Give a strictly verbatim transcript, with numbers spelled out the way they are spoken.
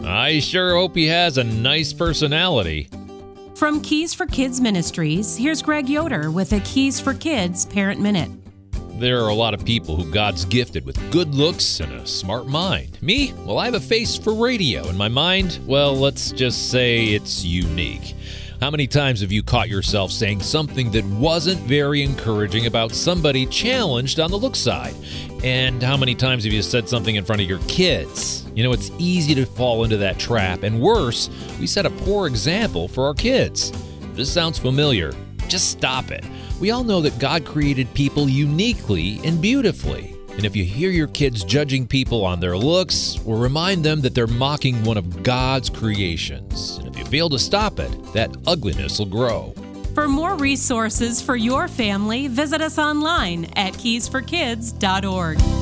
I sure hope he has a nice personality. From Keys for Kids Ministries, here's Greg Yoder with a Keys for Kids Parent Minute. There are a lot of people who God's gifted with good looks and a smart mind. Me? Well, I have a face for radio, and my mind, well, let's just say it's unique. How many times have you caught yourself saying something that wasn't very encouraging about somebody challenged on the look side? And how many times have you said something in front of your kids? You know, it's easy to fall into that trap, and worse, we set a poor example for our kids. If this sounds familiar, just stop it. We all know that God created people uniquely and beautifully. And if you hear your kids judging people on their looks, well, remind them that they're mocking one of God's creations. And if you fail to stop it, that ugliness will grow. For more resources for your family, visit us online at keys for kids dot org.